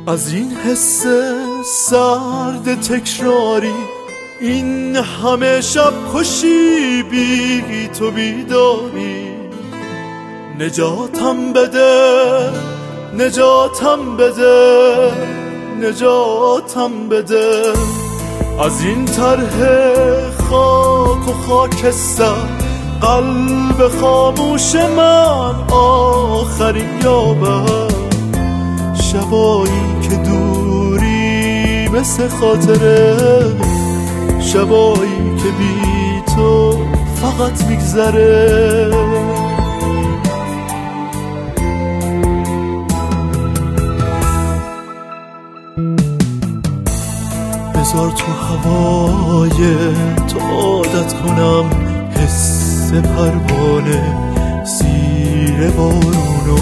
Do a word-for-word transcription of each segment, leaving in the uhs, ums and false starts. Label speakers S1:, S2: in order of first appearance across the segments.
S1: از این حس سرد تکراری، این همه شب خوشی بی تو بیداری. نجاتم بده، نجاتم بده، نجاتم بده از این طرح خاک و خاکستر. قلب خاموش من آخرین یابد، شبایی که دوری مثل خاطره، شبایی که بی تو فقط میگذره. بذار تو هوای تو عادت کنم، حس پروانه زیر بارونو.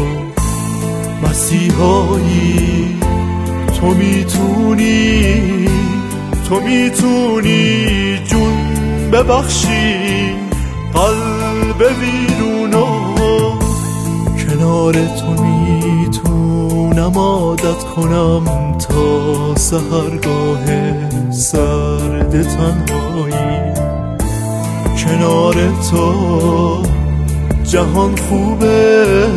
S1: مسیحایی تو میتونی، تو میتونی جون ببخشی قلب ویرونو. کنار تو میتونم عادت کنم تا سحرگاه سرد تنهایی. کنار تو جهان خوبه،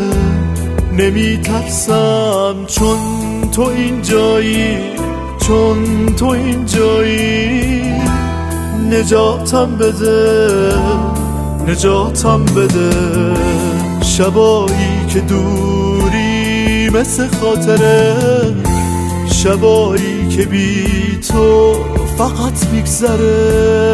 S1: نمیترسم چون تو اینجایی، چون تو اینجایی. نجاتم بده، نجاتم بده شبایی که دوری مثل خاطره، شبایی که بی تو فقط میگذره.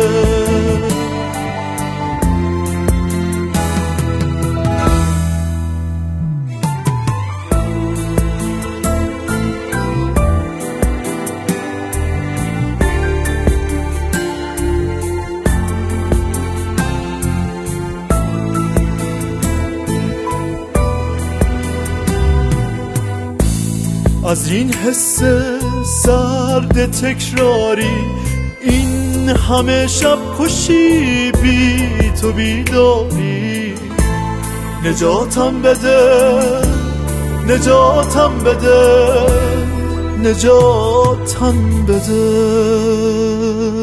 S1: از این حس سرد تکراری، این همه شب خوشی بی تو بیداری. نجاتم بده، نجاتم بده، نجاتم بده.